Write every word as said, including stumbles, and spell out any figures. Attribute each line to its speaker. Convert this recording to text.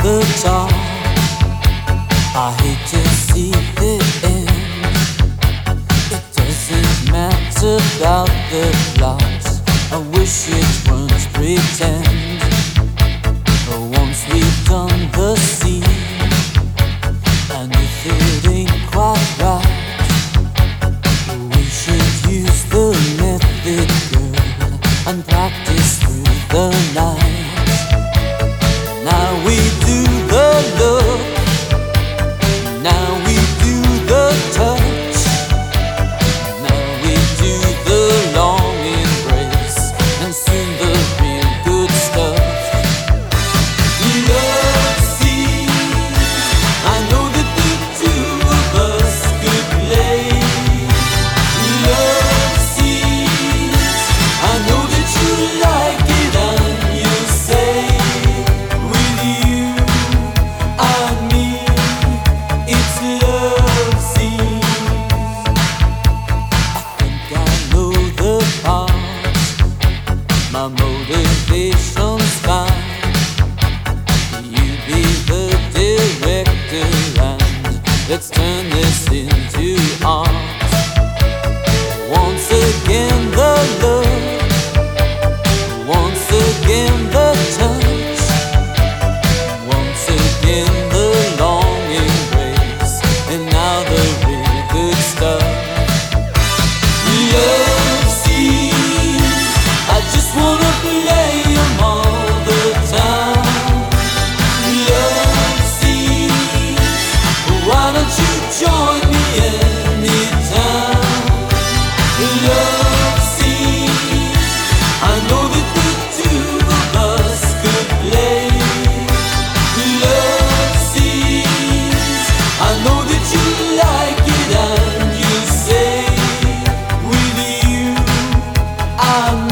Speaker 1: the top. I hate to see the end. It doesn't matter about the plot. I wish it weren't pretend. Once we've done the scene, and if it ain't quite right, we should use the method, girl, and practice through the night. Now we do the look, now we do the touch, now we do the long embrace, and soon the real good stuff. Love seems, I know that the two of us could play. Love seems, I know that you like it and you say, with you and me, it's love seems. I think I know the parts, my motivation's fine. You be the director and let's turn this into art. Once again the love, once again the touch, once again the long embrace, and now the real good stuff. Love seems, I just wanna play 'em all the time. Love seems, why don't you join me anytime? Love seems, I know that the two of us could play. Love seems, I know that you like it and you say, with you I'm